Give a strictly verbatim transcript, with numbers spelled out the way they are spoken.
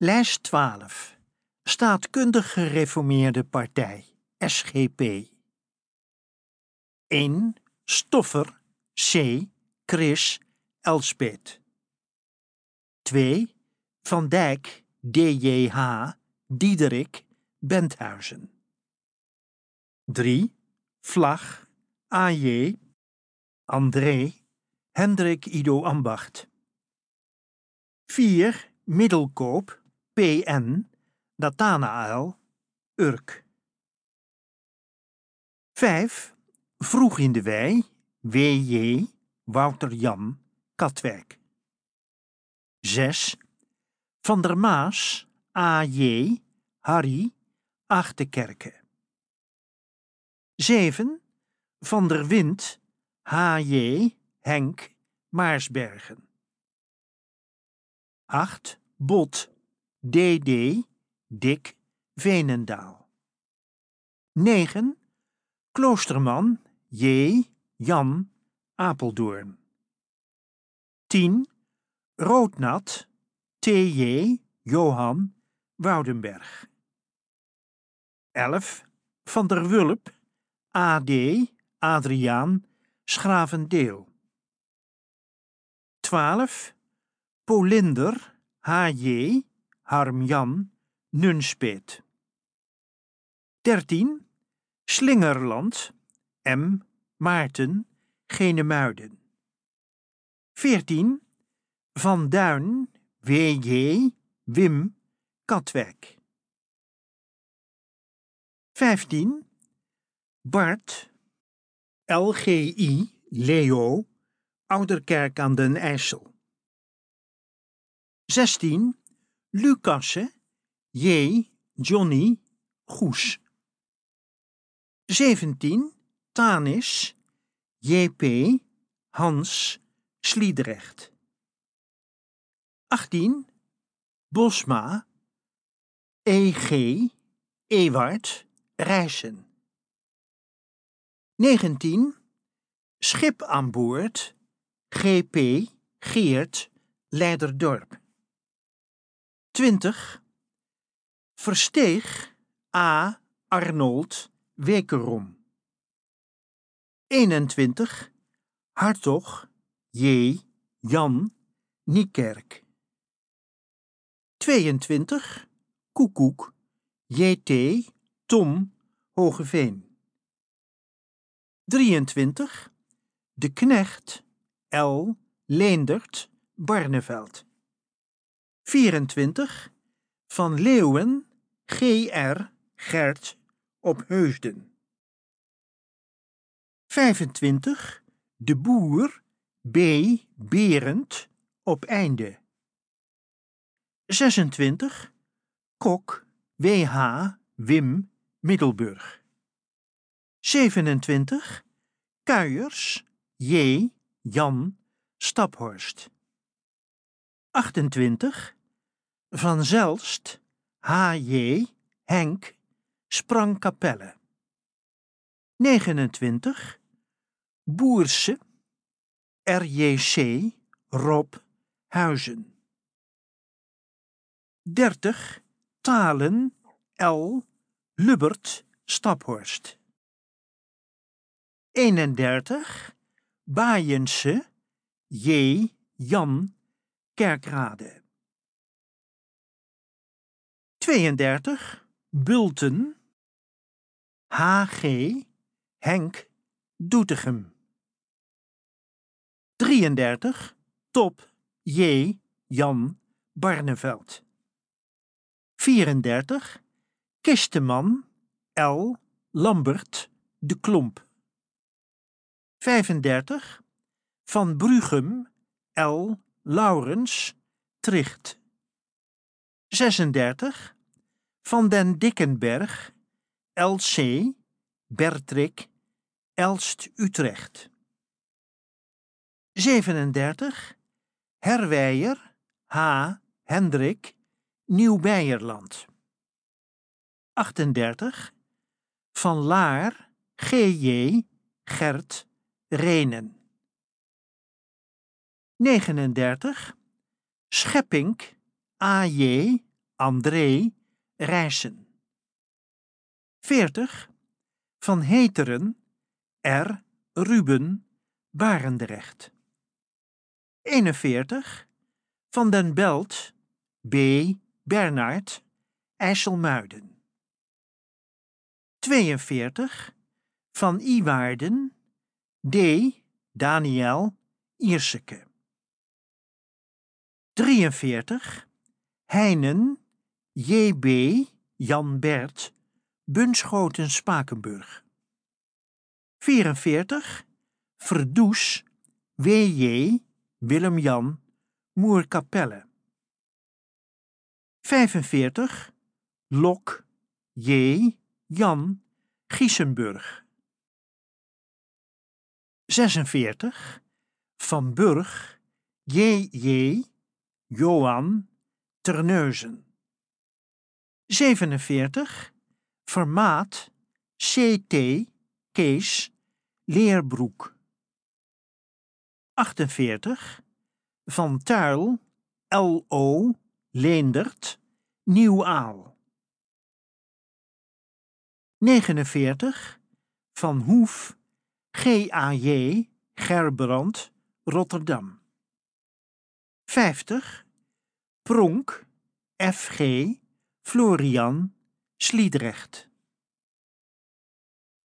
Lijst twaalf. Staatkundig Gereformeerde Partij, S G P. één. Stoffer, C. Chris, Elspeet. twee. Van Dijk, D J H, Diederik, Benthuizen. drie. Vlag, A J, André, Hendrik Ido Ambacht. vier. Middelkoop, P N, Nathanaël, Urk. vijf. Vroeg in de Wei, W J, Wouter Jan, Katwijk. zes. Van der Maas, A J, Harry, Achterkerke. zeven. Van der Wind, H J, Henk, Maarsbergen. acht. Bot, D D, Dick, Veenendaal. negen. Kloosterman, J, Jan, Apeldoorn. tien. Roodnat, T J, Johan, Woudenberg. elf. Van der Wulp, A D, Adriaan, Schravendeel. twaalf. Polinder, H J, Harm-Jan, Nunspeet. dertien. Slingerland, M. Maarten, Genemuiden. veertien. Van Duin, W J, Wim, Katwijk. vijftien. Bart, L G I, Leo, Ouderkerk aan den IJssel. zestien. Lucasse, J. Johnny, Goes. zeventien. Tanis, J P, Hans, Sliedrecht. achttien. Bosma, E G, Ewart, Rijssen. negentien. Schip aan boord, G P, Geert, Leiderdorp. twintig. Versteeg, A. Arnold, Wekerom. eenentwintig. Hartog, J. Jan, Niekerk. tweeëntwintig. Koekoek, J T, Tom, Hogeveen. drieëntwintig. De Knecht, L. Leendert, Barneveld. vierentwintig. Van Leeuwen, G R, Gert, op Heusden. vijfentwintig. De Boer, B. Berend, op Einde. zesentwintig. Kok, W H, Wim, Middelburg. zevenentwintig. Kuijers, J. Jan, Staphorst. achtentwintig. Van Zelst, H J, Henk, Sprangkapelle. negenentwintig. Boerse, R J C, Rob, Huizen. dertig. Talen, L. Lubbert, Staphorst. eenendertig. Baaiense, J. Jan, Kerkrade. tweeëndertig. Bulten, H G, Henk, Doetinchem. drieëndertig. Top, J. Jan, Barneveld. vierendertig. Kisteman, L. Lambert, De Klomp. vijfendertig. Van Brughem, L. Laurens, Tricht. zesendertig. Van den Dickenberg, L C, Bertrik, Elst, Utrecht. zevenendertig. Herwijer, H. Hendrik, Nieuw-Beierland. achtendertig. Van Laar, G J, Gert, Renen. negenendertig. Scheppink, A J, André, Rijssen. veertig. Van Heteren, R. Ruben, Barendrecht. eenenveertig. Van den Belt, B. Bernard, IJsselmuiden. tweeënveertig. Van Iwaarden, D. Daniel, Ierseke. drieënveertig. Heinen, J B. Jan Bert, Bunschoten, Spakenburg. vierenveertig. Verdoes, W J. Willem Jan, Moerkapelle. vijfenveertig. Lok, J. Jan, Giesenburg. zesenveertig. Van Burg, J J. Johan, Terneuzen. zevenenveertig. Vermaat, C T. Kees, Leerbroek. achtenveertig. Van Tuil, L O. Leendert, Nieuw-Aal. negenenveertig. Van Hoef, G A J. Gerbrand, Rotterdam. vijftig. Pronk, F G. Florian, Sliedrecht.